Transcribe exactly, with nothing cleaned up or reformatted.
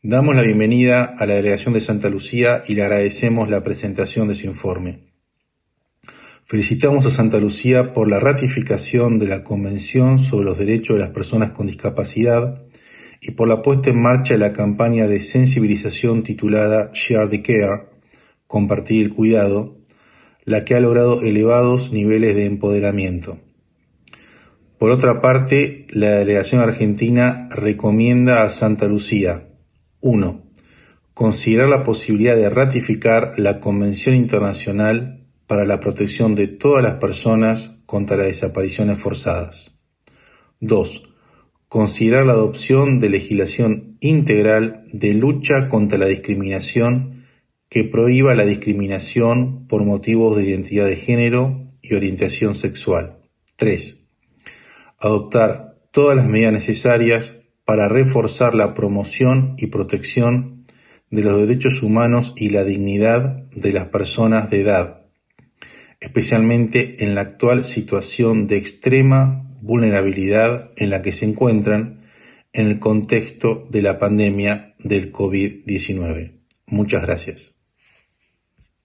Damos la bienvenida a la Delegación de Santa Lucía y le agradecemos la presentación de su informe. Felicitamos a Santa Lucía por la ratificación de la Convención sobre los Derechos de las Personas con Discapacidad y por la puesta en marcha de la campaña de sensibilización titulada Share the Care, Compartir el Cuidado, la que ha logrado elevados niveles de empoderamiento. Por otra parte, la Delegación Argentina recomienda a Santa Lucía: uno. Considerar la posibilidad de ratificar la Convención Internacional para la Protección de todas las personas contra las desapariciones forzadas. dos. Considerar la adopción de legislación integral de lucha contra la discriminación que prohíba la discriminación por motivos de identidad de género y orientación sexual. tres. Adoptar todas las medidas necesarias para reforzar la promoción y protección de los derechos humanos y la dignidad de las personas de edad, especialmente en la actual situación de extrema vulnerabilidad en la que se encuentran en el contexto de la pandemia del COVID diecinueve. Muchas gracias.